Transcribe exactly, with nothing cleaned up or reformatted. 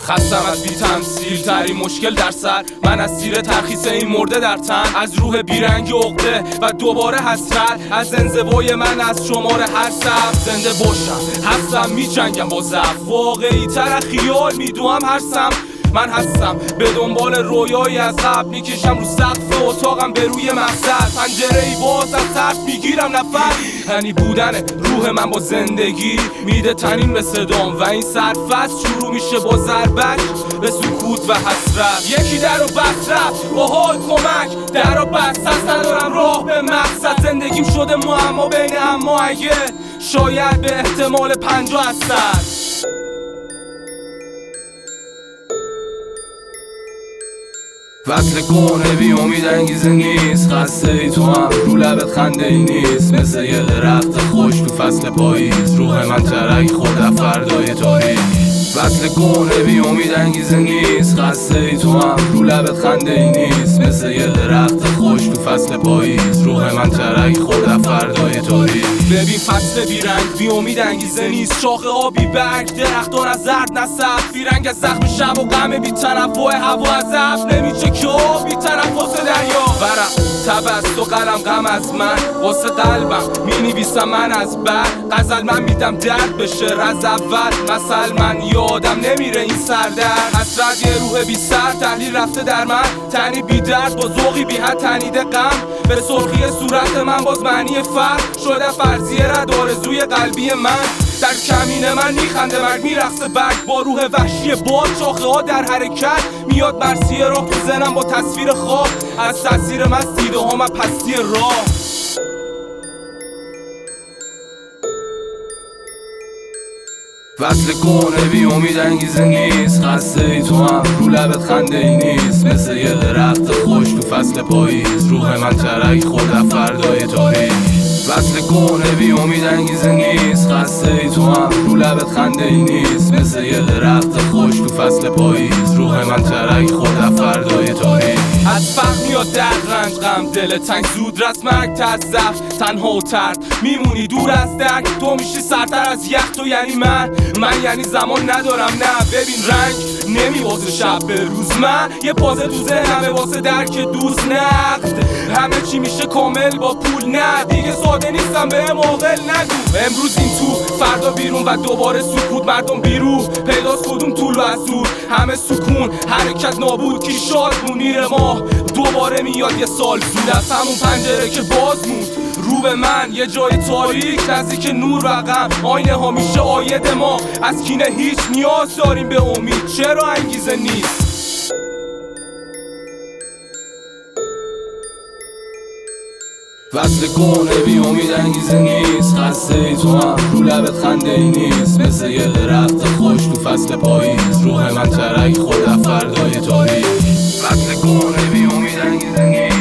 خستم از بی تمثیل ترین مشکل در سر، من از سیر ترخیص این مرده در تن، از روح بیرنگ عقده و دوباره حسرت، از زنزوای من از شمار هر سب زنده باشم هستم می جنگم با ضعف، واقعی تر خیال میدوام هر سم. من هستم به دنبال رویایی از قبل، میکشم رو سقف اتاقم به روی مقصد، پنجره ای باز از ترس میگیرم نفر، یعنی بودن روح من با زندگی میده تنین به صدام و این سرفصل شروع میشه با ضربت به سکوت و حسرت. یکی در رو بست رفت با حال کمک، در رو بست هست ندارم راه به مقصد، زندگیم شده معما بین اما اگه، شاید به احتمال پنجاه هستد. وصل کنه بی امید انگیزه نیست، خسته ای تو هم رو لبت خنده ای نیست، مثل یه درخت خوش تو فصل پاییز، روح من ترک خود فردای تاریک. وصل کنه بی امید انگیزه نیست، خسته ای تو هم رو لبت خنده ای نیست، مثل یه درخت خوش تو فصل پاییز، روح من ترک خود فردای تاریک. ببین فصل بیرنگ بی امید انگیزه نیست، شاخه آبی برگ درختان از زرد نسف، بیرنگ از زخم شب و غم بی تنوع هوا از ابر نمیچه که آب بی تنفس دریا. ورق تبست و قلم غم از من واسه قلبم می نویسم من از بر غزل، من میدم درد بشه از اول مثل، من یادم نمیره این سردرد، حسرت یه روح بی سر تحلیل رفته در من، تنی بی درد با ذوقی بی حد تنیده غم، به سرخی صورت من باز معنی فرق شده فرضیه رد آرزوی قلبی من، در کمین من میخنده مرگ میرقصه برگ با روح وحشی باد، شاخه ها در حرکت میاد مرثیه راه تو ذهنم با تصویر خواب، از تاثیر من دیده ها من پستی راه. وصل کنه بی امید انگیزه نیست، خسته ای تو هم رو لبت خنده ای نیست، مثل یه درخت خوش تو فصل پاییز، روح من ترک خود فردای تاریک. وصل کنه بی امید انگیزه نیست، خسته ای تو هم رو لبت خنده ای نیست، مثل یه درخت خوش تو فصل پاییز، روح من ترک خود فردای تاریک. از فقر میاد درد رنج غم دل تنگ زود رست مرگ ترس ضعف تنها و ترد، میمونی دور از درک تو میشی سرتر از یخ، تو یعنی من من یعنی زمان ندارم نه، ببین رنگ نمیوازه شب به روز، من یه پازه تو ذهنمه واسه درک دوست نقد، همه چی میشه کامل با پول نه، دیگه ساده نیستم بهم عاقل نگو، امروز این تو فردا بیرون و دوباره سکوت، مردم بیرو پیداست کدوم طول و ازور، همه سکون حرکت نابود کی شاد مونیر ما دوباره میاد یه سال زود، از همون پنجره که باز موند رو به من یه جای تاریک نزدیک نور و غم، آینه ها میشه آید ما، از کینه هیچ نیاز داریم به امید، چرا انگیزه نیست. وصل کنه بی امید انگیزه نیست، خسته ای تو هم رو لبت خنده ای نیست، مثل یه درخت خوش تو فصل پاییز، روح من ترک خود فردای تاریک. وصل کنه بی امید انگیزه نیست.